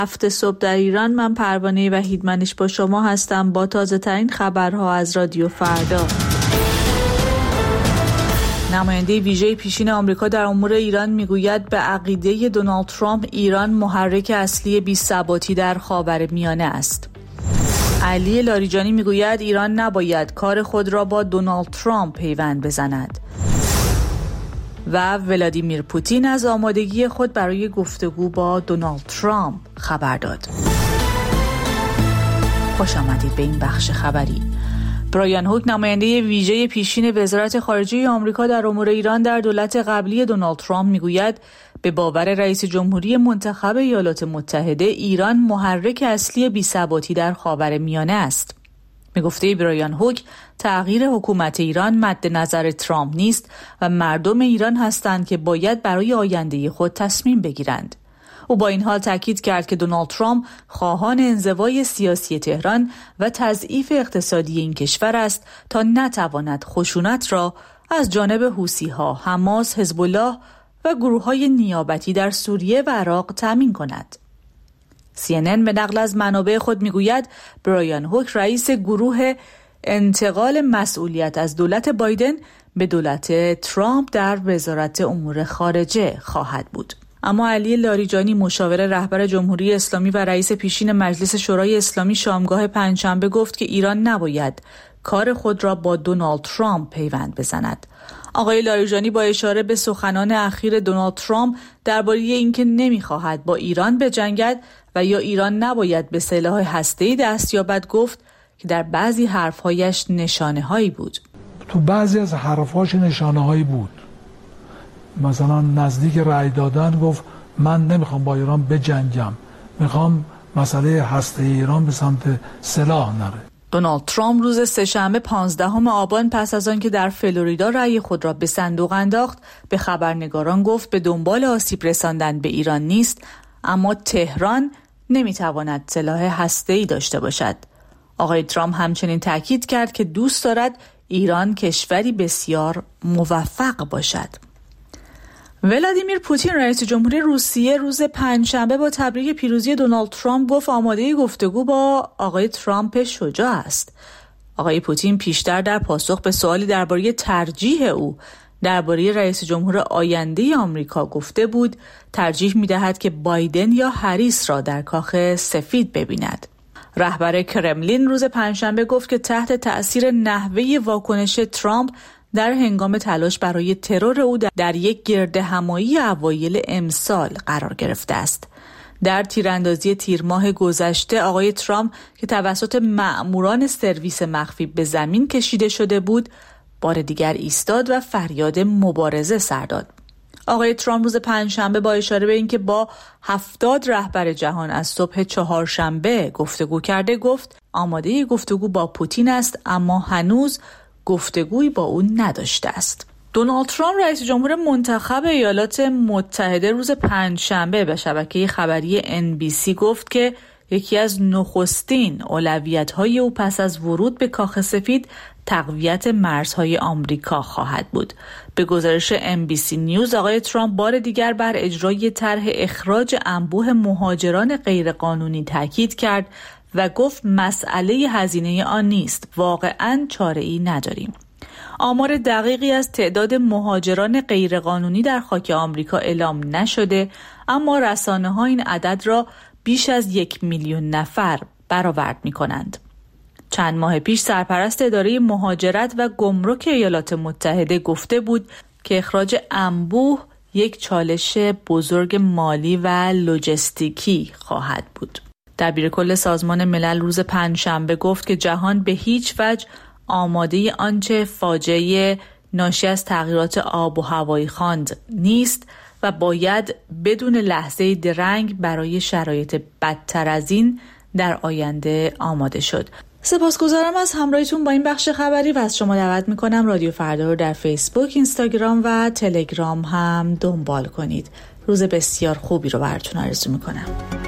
هفت صبح در ایران. من پروانه وحیدمنش با شما هستم با تازه ترین خبرها از رادیو فردا. نماینده ویژه پیشین آمریکا در امور ایران میگوید به عقیده دونالد ترامپ ایران محرک اصلی بی‌ثباتی در خاورمیانه است. علی لاریجانی میگوید ایران نباید کار خود را با دونالد ترامپ پیوند بزند. و ولادیمیر پوتین از آمادگی خود برای گفتگو با دونالد ترامپ خبر داد. خوش آمدید به این بخش خبری. برایان هوک نماینده ویژه پیشین وزارت خارجه آمریکا در امور ایران در دولت قبلی دونالد ترامپ میگوید به باور رئیس جمهوری منتخب ایالات متحده ایران محرک اصلی بی‌ثباتی در خاورمیانه است. به گفته برایان هوک تغییر حکومت ایران مد نظر ترامپ نیست و مردم ایران هستند که باید برای آینده خود تصمیم بگیرند. او با این حال تاکید کرد که دونالد ترامپ خواهان انزوای سیاسی تهران و تضعیف اقتصادی این کشور است تا نتواند خشونت را از جانب حوثی‌ها، حماس، حزب الله و گروه‌های نیابتی در سوریه و عراق تامین کند. CNN به نقل از منابع خود میگوید برایان هوک رئیس گروه انتقال مسئولیت از دولت بایدن به دولت ترامپ در وزارت امور خارجه خواهد بود. اما علی لاریجانی مشاور رهبر جمهوری اسلامی و رئیس پیشین مجلس شورای اسلامی شامگاه پنجشنبه گفت که ایران نباید کار خود را با دونالد ترامپ پیوند بزند. آقای لاریجانی با اشاره به سخنان اخیر دونالد ترامپ درباره اینکه نمیخواهد با ایران بجنگد و یا ایران نباید به سلاح هسته‌ای دست یابد گفت که در بعضی حرف‌هایش نشانه‌هایی بود. تو بعضی از حرف‌هاش نشانه‌هایی بود. مثلا نزدیک رأی دادن گفت من نمیخوام با ایران بجنگم، میخوام مسئله هسته ایران به سمت سلاح نره. دونالد ترامپ روز سه‌شنبه 15 آبان پس از آنکه در فلوریدا رأی خود را به صندوق انداخت به خبرنگاران گفت به دنبال آسیب رساندن به ایران نیست، اما تهران نمیتواند سلاح هسته‌ای داشته باشد. آقای ترامپ همچنین تاکید کرد که دوست دارد ایران کشوری بسیار موفق باشد. ولادیمیر پوتین رئیس جمهوری روسیه روز پنجشنبه با تبریک پیروزی دونالد ترامپ گفت آماده گفتگو با آقای ترامپ شجاع است. آقای پوتین پیشتر در پاسخ به سوالی درباره ترجیح او درباره رئیس جمهور آینده آمریکا گفته بود ترجیح می‌دهد که بایدن یا هریس را در کاخ سفید ببیند. رهبر کرملین روز پنجشنبه گفت که تحت تأثیر نحوه واکنش ترامپ در هنگام تلاش برای ترور او در یک گردهمایی اوایل امسال قرار گرفته است. در تیراندازی تیر ماه گذشته آقای ترامپ که توسط مأموران سرویس مخفی به زمین کشیده شده بود بار دیگر ایستاد و فریاد مبارزه سر داد. آقای ترامپ روز پنجشنبه با اشاره به اینکه با 70 رهبر جهان از صبح چهارشنبه گفتگو کرده گفت آماده گفتگو با پوتین است اما هنوز گفتگویی با او نداشته است. دونالد ترامپ رئیس جمهور منتخب ایالات متحده روز پنجشنبه به شبکه خبری NBC گفت که یکی از نخستین اولویت‌های او پس از ورود به کاخ سفید تقویت مرزهای آمریکا خواهد بود. به گزارش NBC نیوز آقای ترامپ بار دیگر بر اجرای طرح اخراج انبوه مهاجران غیرقانونی تاکید کرد و گفت مسئله هزینه آن نیست، واقعاً چاره‌ای نداریم. آمار دقیقی از تعداد مهاجران غیرقانونی در خاک آمریکا اعلام نشده، اما رسانه‌ها این عدد را بیش از 1 میلیون نفر برآورد می‌کنند. چند ماه پیش سرپرست اداره مهاجرت و گمرک ایالات متحده گفته بود که اخراج انبوه یک چالش بزرگ مالی و لوجستیکی خواهد بود. دبیرکل سازمان ملل روز پنجشنبه گفت که جهان به هیچ وجه آماده آنچه فاجعه ناشی از تغییرات آب و هوایی خواند نیست و باید بدون لحظه درنگ برای شرایط بدتر از این در آینده آماده شد. سپاسگزارم از همراهیتون با این بخش خبری و از شما دعوت میکنم رادیو فردا رو در فیسبوک، اینستاگرام و تلگرام هم دنبال کنید. روز بسیار خوبی رو براتون آرزو میکنم.